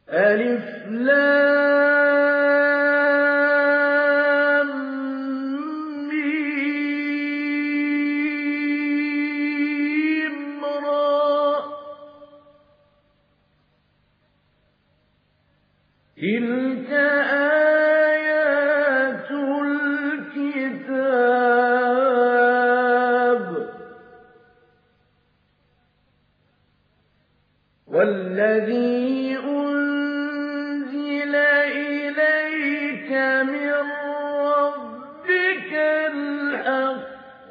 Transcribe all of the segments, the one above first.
ألف لام ميم را تلك آيات الكتاب والذي أنزل إليك من ربك الحق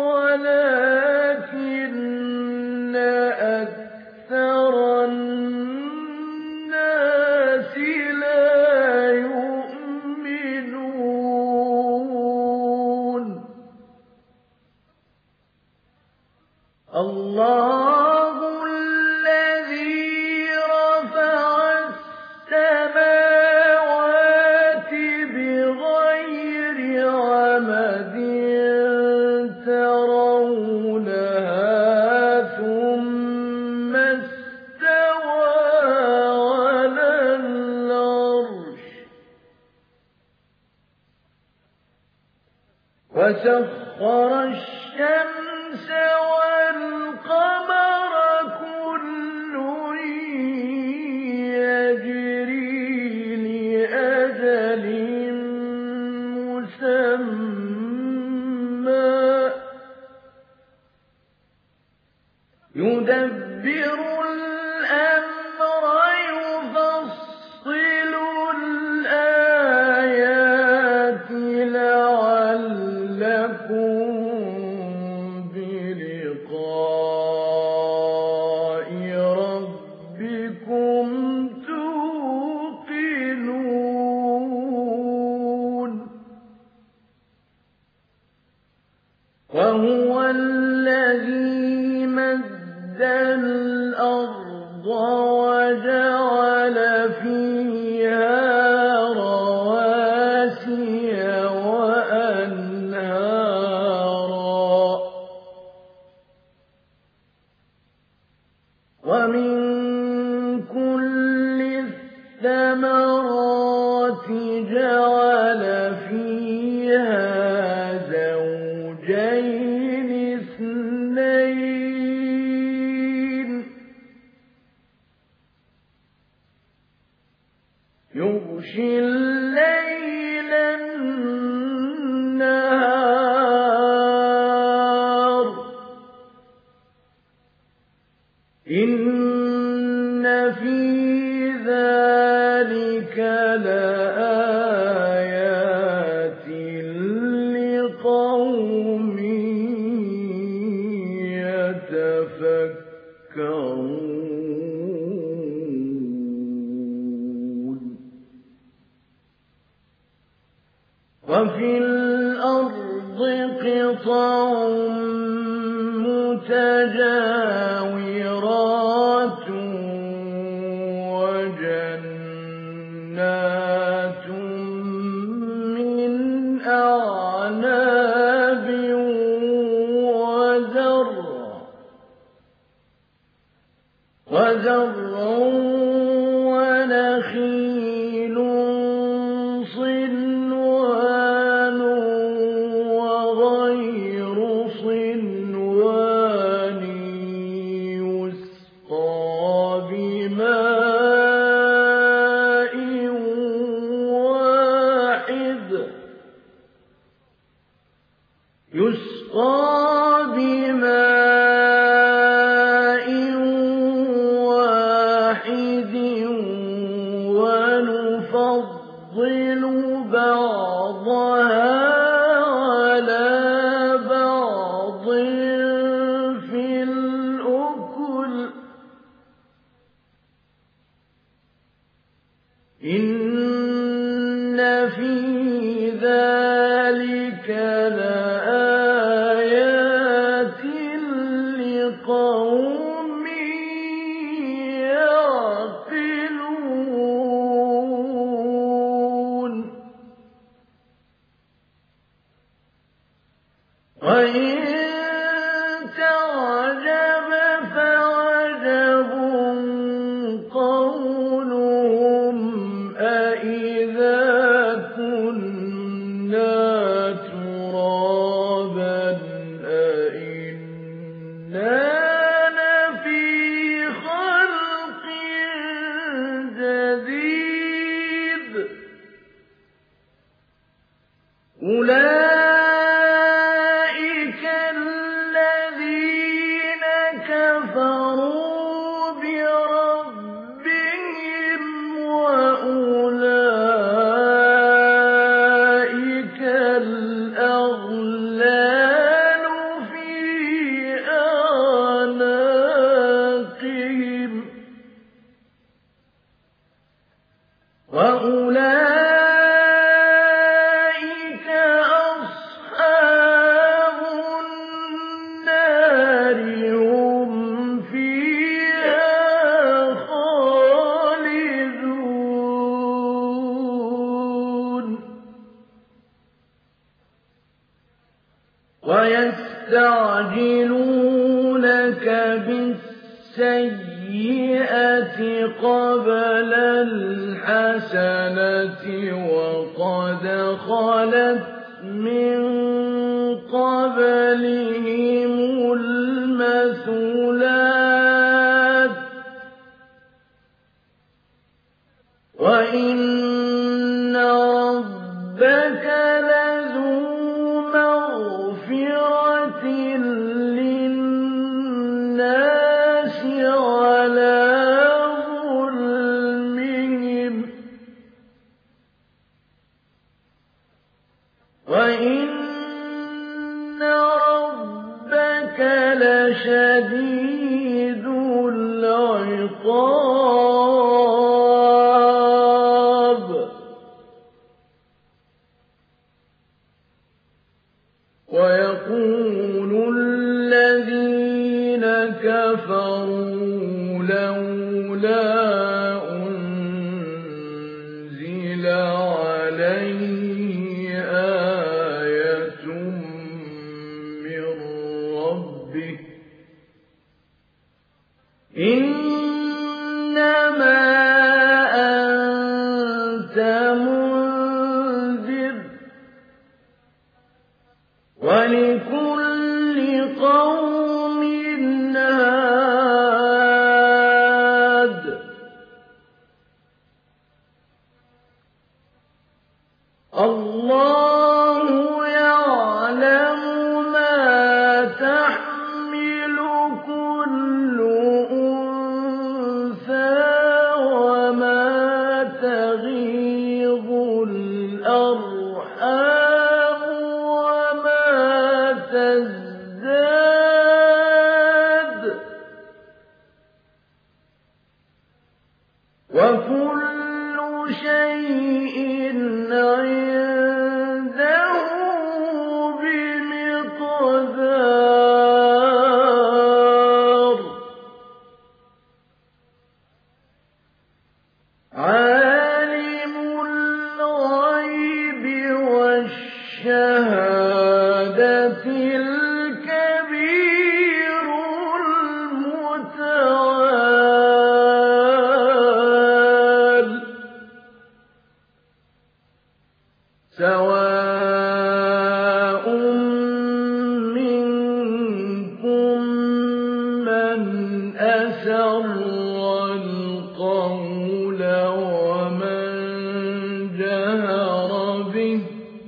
ولكن أكثر الناس لا يؤمنون الله الذي رفع السماوات بغير عمد ترونها ثم استوى على العرش وسخر الشمس والقمر كل يجري لأجل مسمى يدبر الأمر يفصل الآيات لعلكم بلقاء ربكم توقنون وهو الذي مد الأرض وجعل فيها رواسي وأنهارا ومن كل الثمرات جعل فيها زوجين اثنين يغشي الليل النهار إن في ذلك لآيات لقوم يتفكرون وفي الأرض قطع متجاورات وجنات من أعناب وزرع ونخيل صنوان وغير صنوان يسقى بماء واحد ونفضل بعضها على بعض في الأكل إن في ذلك لآيات لقوم يعقلون وإن تعجب فعجب قولهم وأولئك أصحاب النار هم فيها خالدون ويستعجلونك بالسيئة قبل الحسنة وقد خلت من قبلهم المثلات وإن ربك لذو مغفرة للناس على ظلمهم وإن ربك لشديد العقاب ويقول الذين كفروا لولا أنزل عليه آية من ربه إنما أنت منذر ولكل قوم هاد الله يعلم ما تحمل كل أنثى وما تغيض الأرحام وما تزداد وكل شيء عنده بمقدار عالم الغيب والشهادة الكبير المتعال سواء منكم من أسر القول ومن جهر به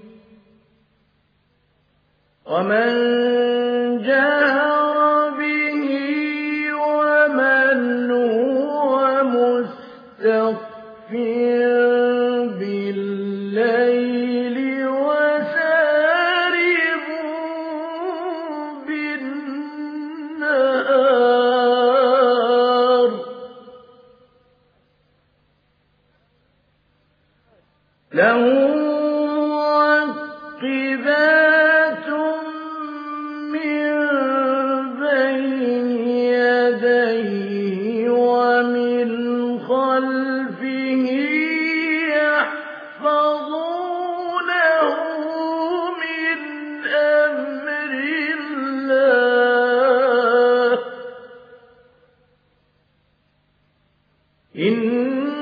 ومن هو مستخف بالليل وسارب بالنهار له معقبات من بين يديه ومن خلفه يحفظونه من أمر الله إن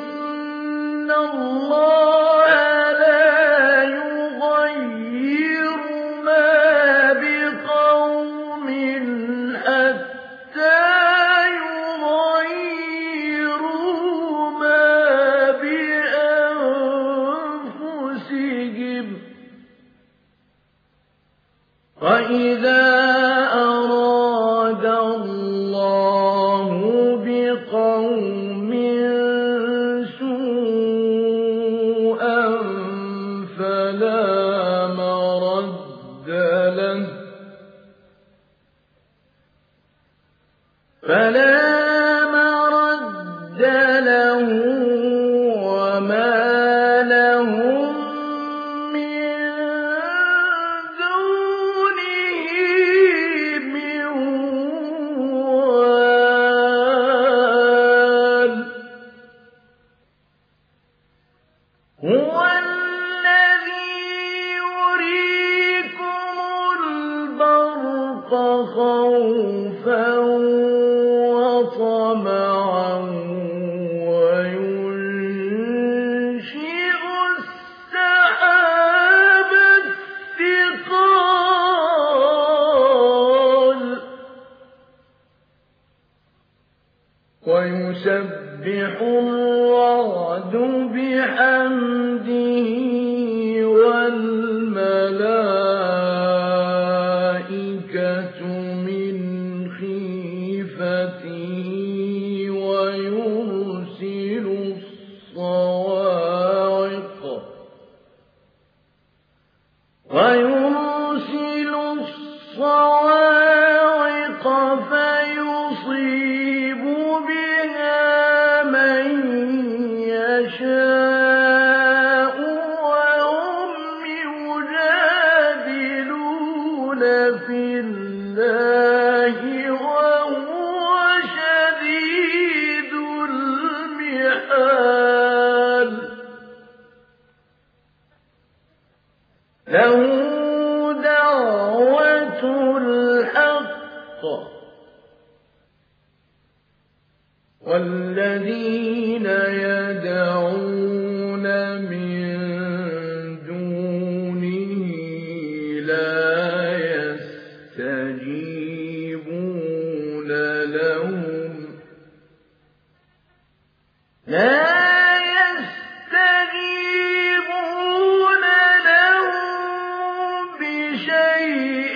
الله لا يغير ما بقوم حتى يغيروا ما بأنفسهم وإذا أراد الله بقوم سوءا بَعْدُ بِحَمْدِهِ وَالْمَلَائِكَةُ مِنْ خِيفَتِهِ وَيُرْسِلُ الصَّوَاعِقَ فَيُصِيبُ بِهَا مَن يَشَاءُ وَهُمْ يُجَادِلُونَ فِي اللَّهِ وَهُوَ شَدِيدُ الْمِحَالِ له دعوة الحق والذين يدعون من دونه لا يستجيبون لهم بشيء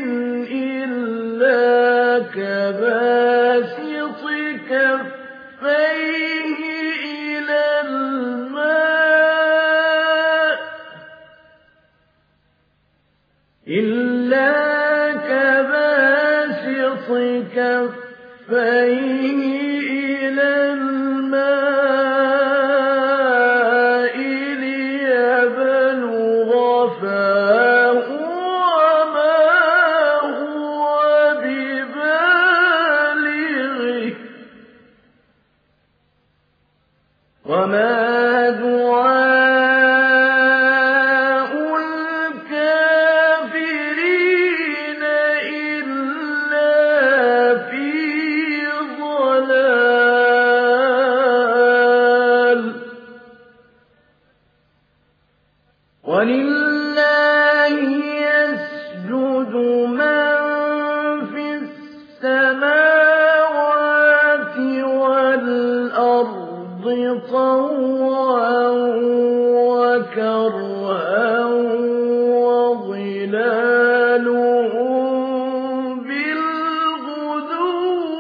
إلا كباسط كفيه إلى الماء ليبلغ فاه وما هو ببالغه وما دعاء الكافرين إلا في ضلال ولله يسجد من في السماوات والأرض طوعا وكرها وظلالهم بالغدو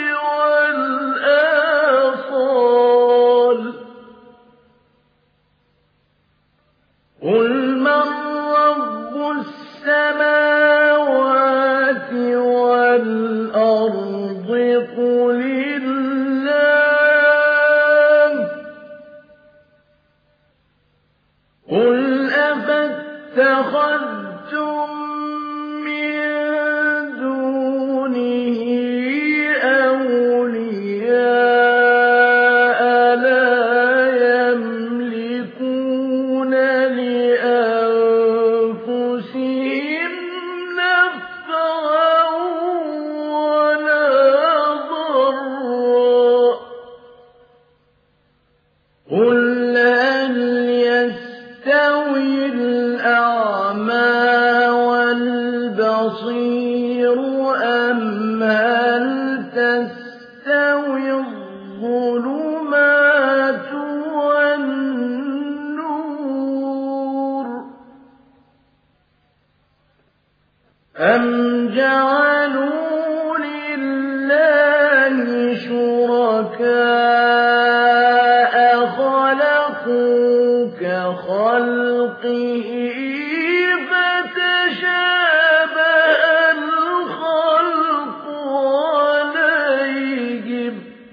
والآصال قل من رب السماوات والأرض قل الله قل أفاتخذتم من دونه أولياء لا يملكون لأنفسهم نفعا ولا ضرا قل هل يستوي الأعمى والبصير أم هل تستوي الظلمات والنور أم جعلوا لله شركاء خلقوا كخلقه فتشابه الخلق عليهم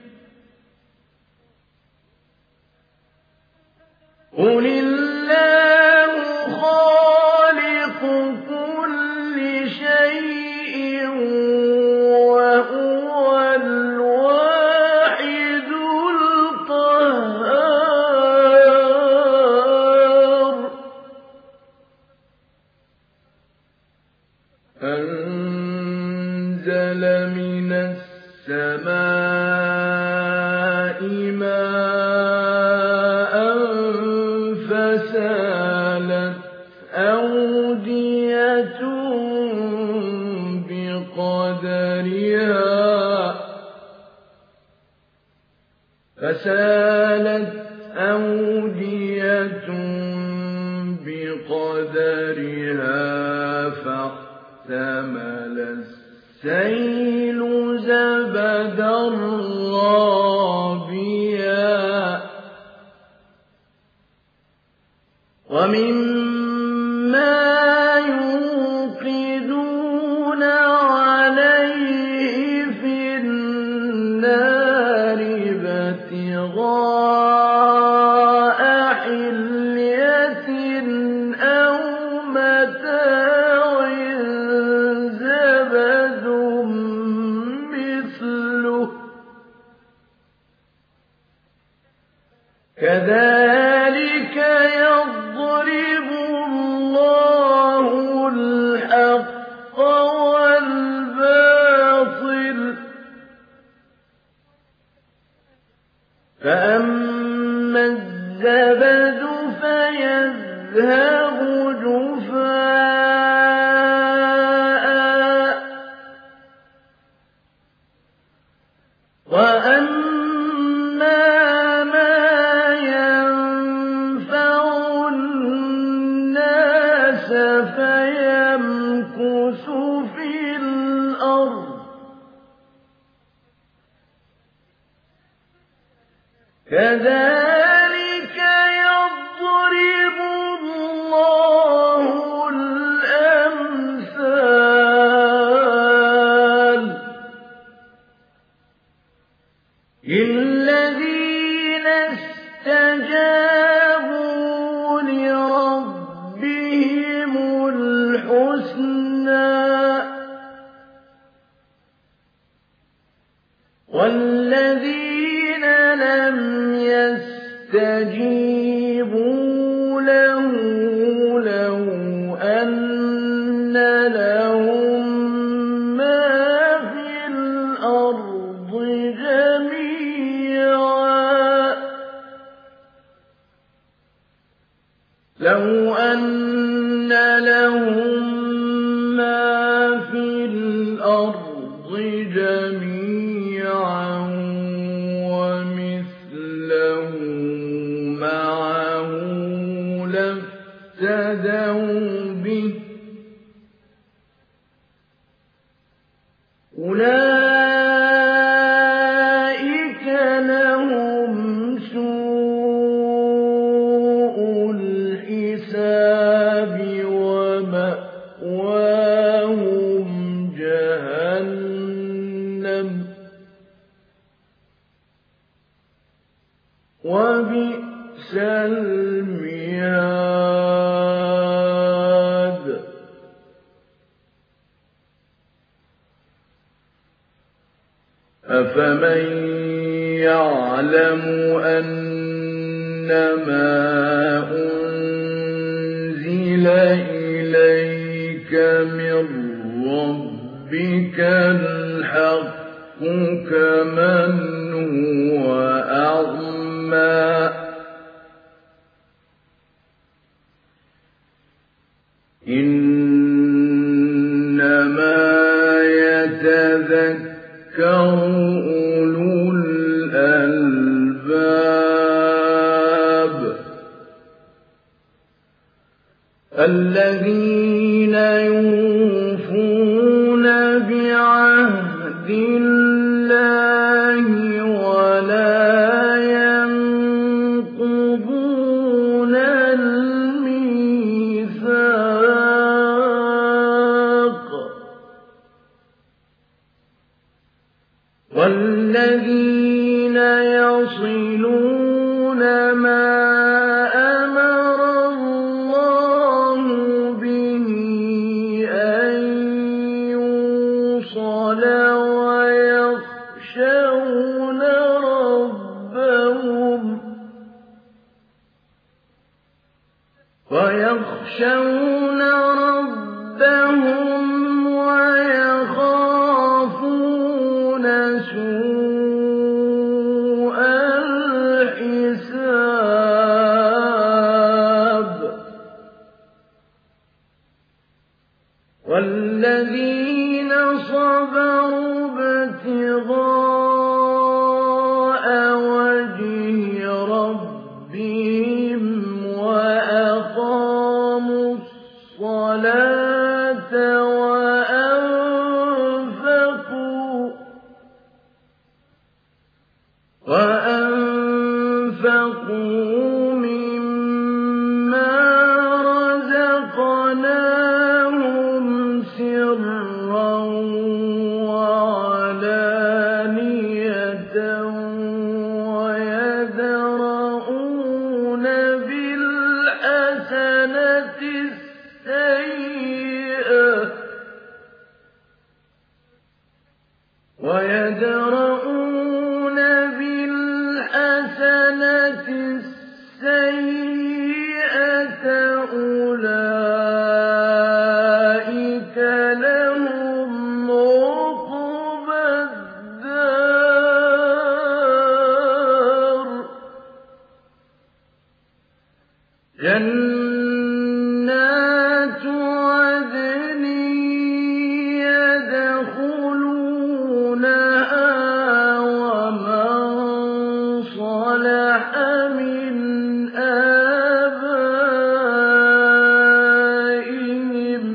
قل الله خالق كل شيء وهو الواحد القهار أنزل من السماء ماء فسقاه أودية بقدرها فاحتمل السيل زبدا رابيا ومما يوقدون عليه في النار ابتغاء حلية أو متاع زبد مثله كذلك يضرب الله الحق والباطل فأما الزبد فيذهب جفاء وأما ما ينفع الناس فيمكث في الأرض كذلك يضرب الله الأمثال للذين استجابوا لربهم الحسنى والذين لم يستجيبوا له لو أن لهم ما في الأرض جميعا لو أن لهم ما في الأرض جميعا ومثله معه لافتدوا به أولئك لهم سوء الحساب ومأواهم جهنم وبئس المهاد أفمن يعلم أنما أنزل إليك من ربك الحق كمن هو أعمى إنما يتذكر أولو الألباب الذين يوفون بعهد الله ولا ينقضون الميثاق والذين يصلون ما أمر الله به أن يوصل ويخشون ربهم ويخافون سوء الحساب والذين صبروا ابتغاء وجه ربهم السيئة أولئك لهم عقبى الدار جنات عدن يدخلونها ومن صلح من آبائهم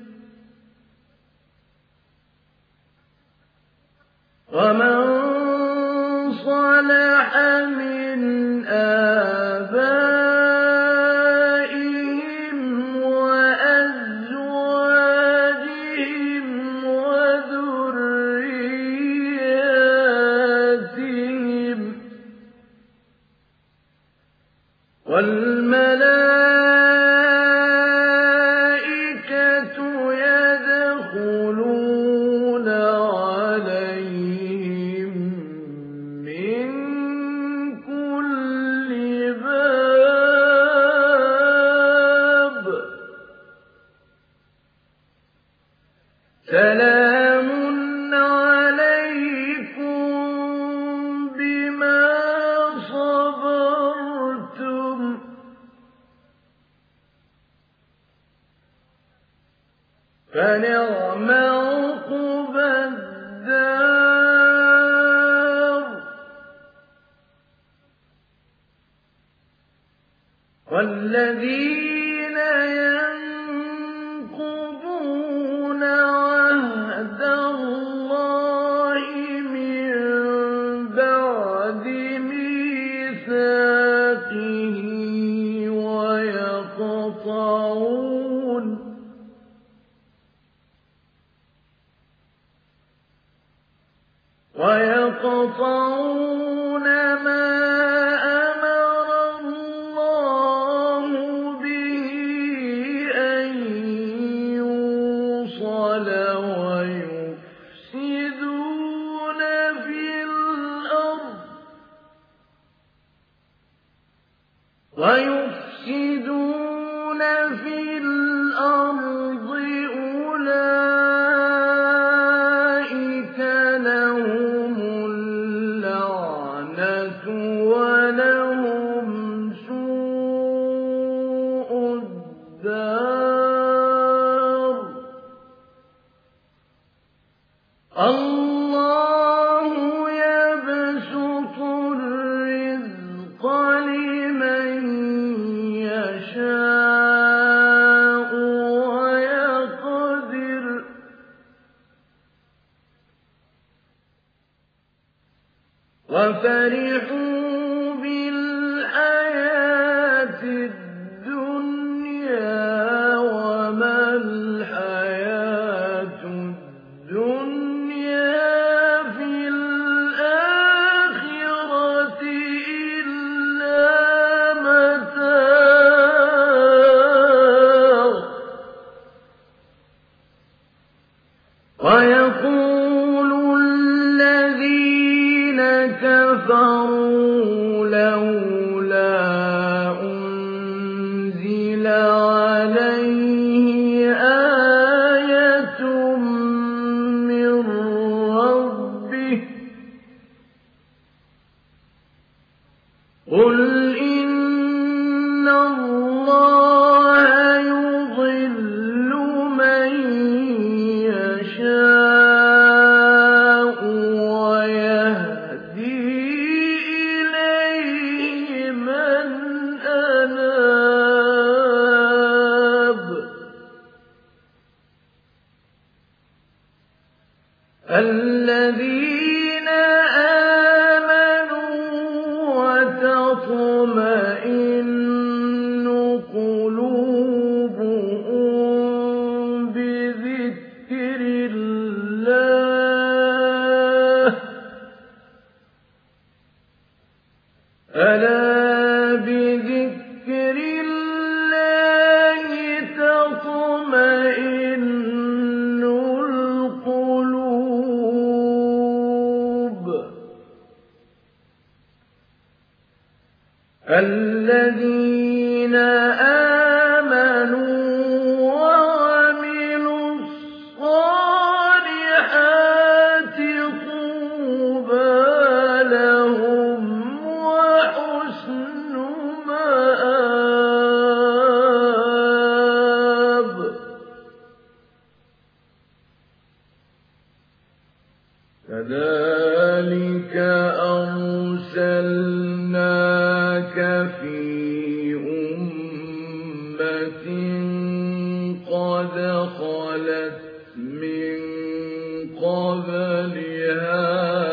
وأزواجهم وذرياتهم والملائكة يدخلون عليهم من كل باب سلام عليكم بما صبرتم فنعم عقبى الدار والذين ينقضون عهد الله من بعد ميثاقه ويقطعون ما أمر الله به أن يوصل ويفسدون في الأرض أولئك لهم اللعنة ولهم سوء الدار الله يبسط الرزق لمن يشاء ويقدر وفرحوا بالحياة الدنيا وما الحياة الدنيا في الآخرة إلا متاع ويقول الذين كفروا لولا أنزل عليه آية من ربه قل إن الله يضل من يشاء ويهدي إليه من أناب الذين آمنوا وتطمئن قلوبهم بذكر الله ألا بذكر الله تطمئن القلوب الذين آمنوا وعملوا الصالحات طوبى لهم وحسن مآب. كذلك أرسلناك في أمة قد خلت من قبلها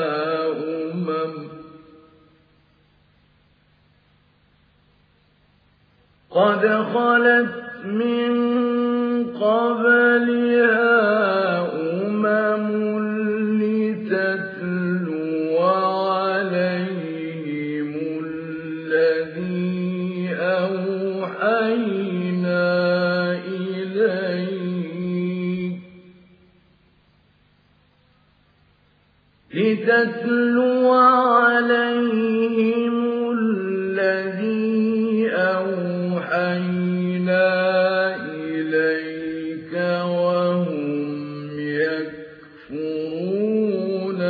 لتتلو عليهم الذي أوحينا إليك وهم يكفرون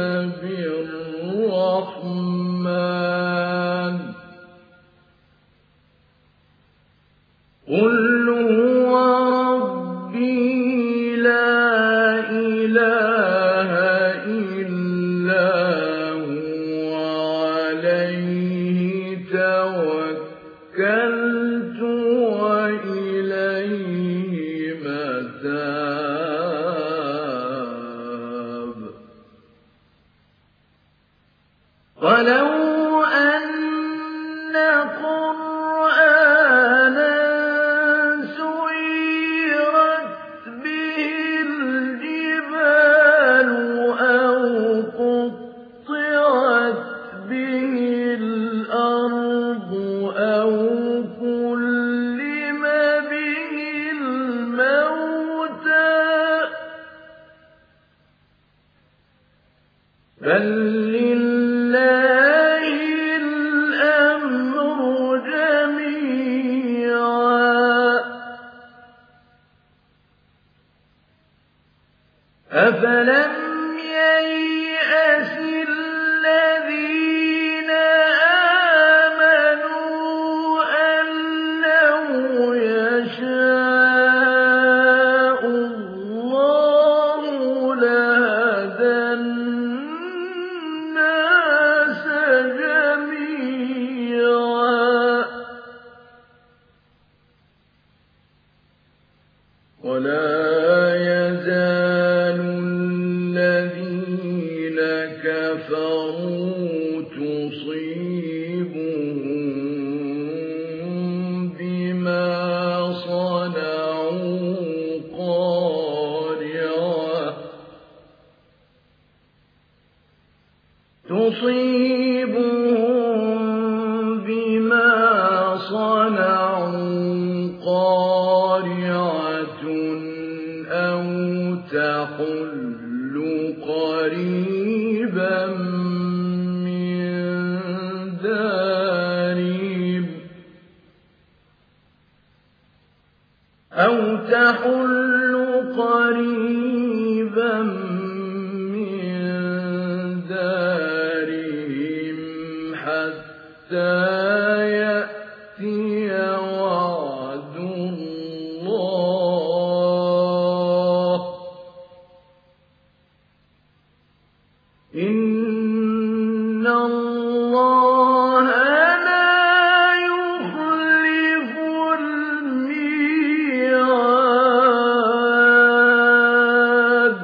بالرحمن. قل هو ربي لا إله إلا هو عليه توكلت وإليه متاب. ولو أن قرآنا سيرت به الجبال أو قطعت به الأرض أو كلم به الموتى بل لله الأمر جميعا. أفلم ييأس الذين آمنوا أن لو يشاء الله لهدى الناس جميعا. ولا يزال الذين كفروا تصيبهم بما صنعوا قارعة أو تحل قريبا من دارهم حتى يأتي وعد الله. إن الله لا يخلف الميعاد.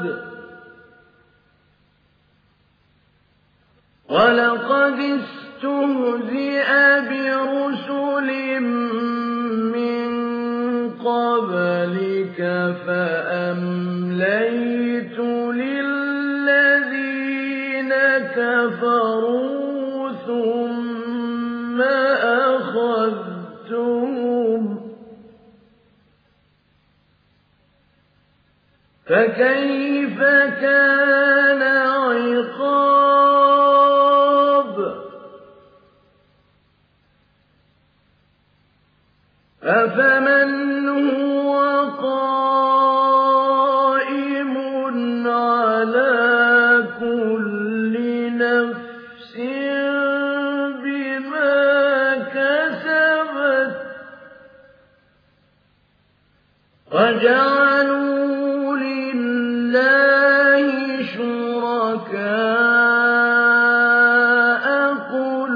ولقد استهزئ برسل من قبلك فأمليت للذين كفروا ثم أخذتهم فكيف كان عقاب. أفمن هو قائم على كل نفس بما كسبت وجعلوا لله شركاء قل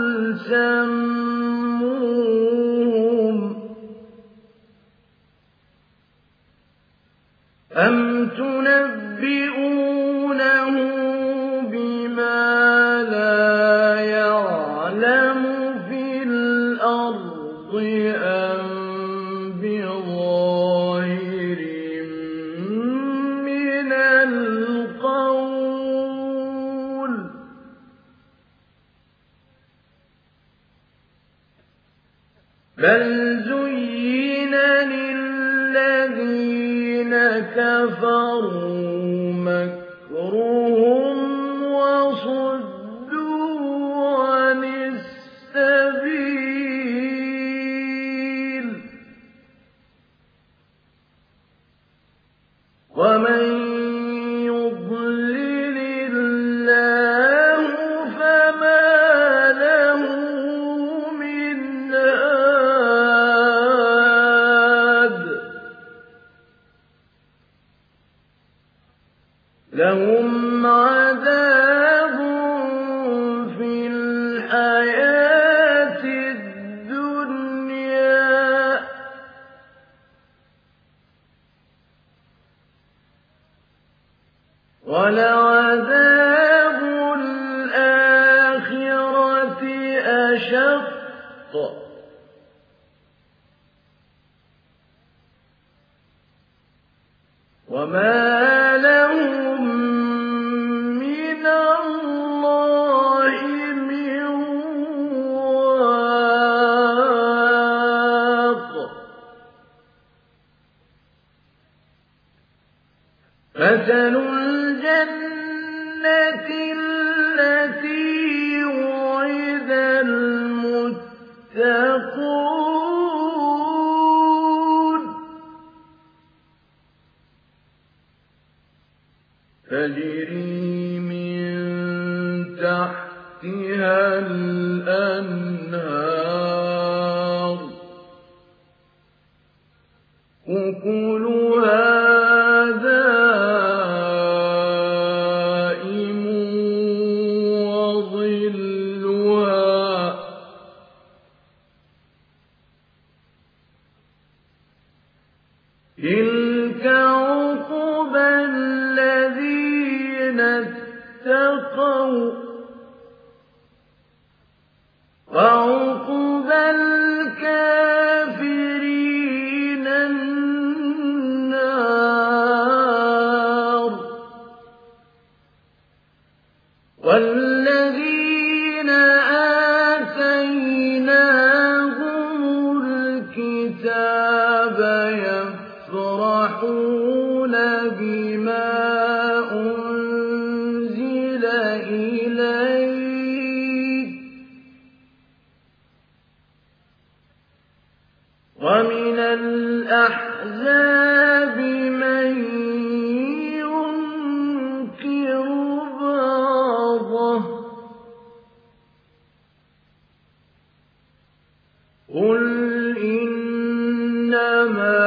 سموهم أم تنبئونه بما لا يعلم في الأرض أم بظاهر من القول بل زين للذين كفروا مكرهم وصدوا عن السبيل ومن يضلل الله فما له من هاد لهم عذاب في الحياة الدنيا ولعذاب الآخرة أشق وما لهم من الله من واق مثل الجنة التي وعد المتقون تجري من تحتها الأنهار أكلها دائم وظلها تلك عقبى الذين اتقوا وعقبى الكافرين النار والذين آتيناهم الكتاب يفرحون بما أنزل إليك ومن الأحزاب من ينكر بعضه قل إنما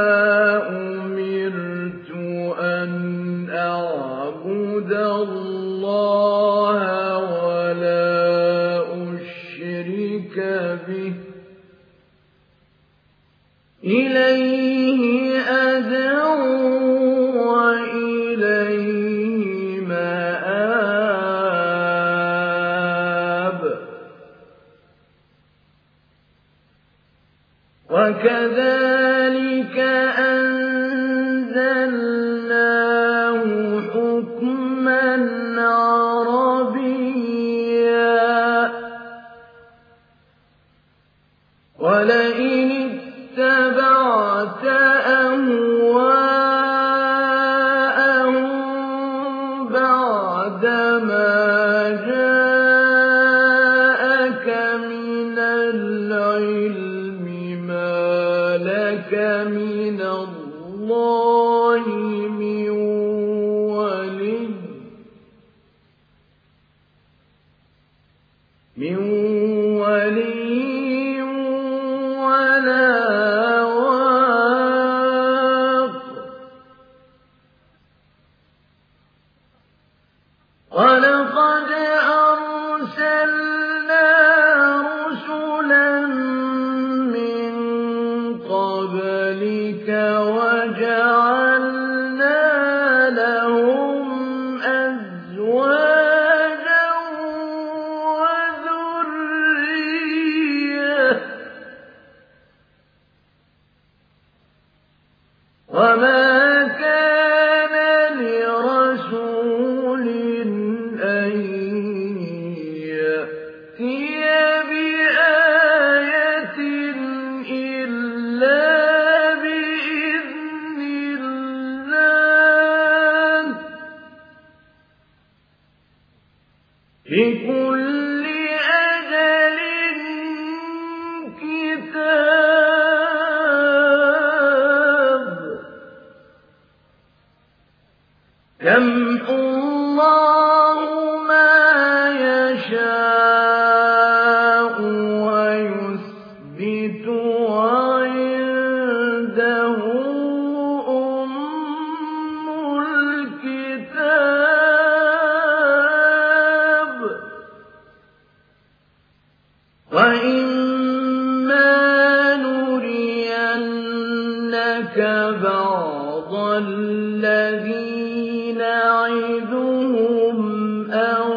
أمرت أن أعبد الله ولا أشرك به إليه أدعو وإليه مآب وكذلك أنزلناه حكما عربيا ولئن اتبعت أهواءهم بعدما جاءك من العلم ما لك من الله من ولي ولا واق ولقد أرسلنا رسلا من قبلك وجعلنا لهم أزواجا وذرية وما كان لرسول أن يأتي بآية إلا بإذن الله لكل أجل كتاب يمحو الله ما يشاء ويثبت وعنده أم الكتاب وإما نرينك بعض الذي نعدهم أو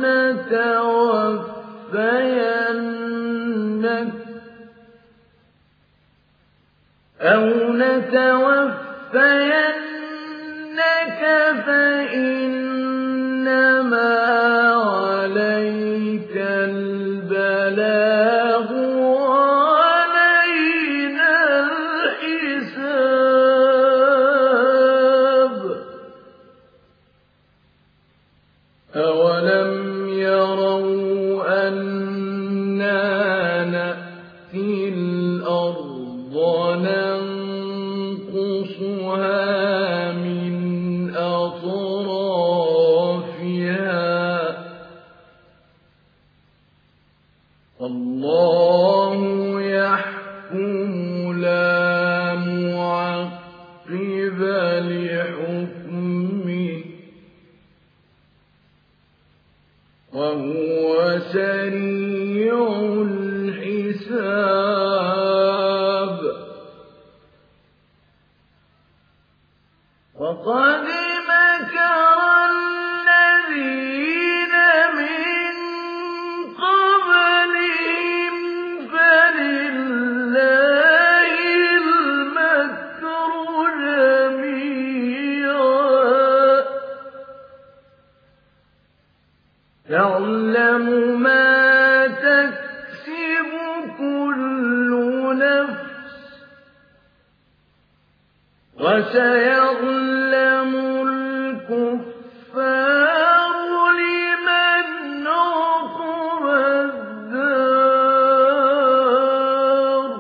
نتوفينك فإنما عليك البلاغ وعلينا الحساب أولم يروا أنا نأتي الأرض ننقصها من أطرافها الله يحكم لا معقب لحكمه وهو سريع الحساب وقد مكر الذين من قبلهم فلله المكر جميعا يعلم ما تكسب كل نفس وسيعلم الكفار لمن عقب الدار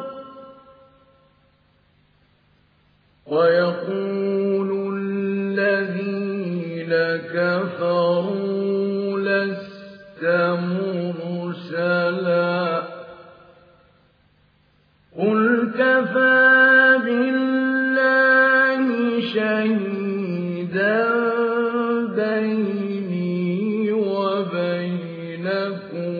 ويقول الذين كفروا لست مرسلا قل كفى بالله شهيدا بيني وبينكم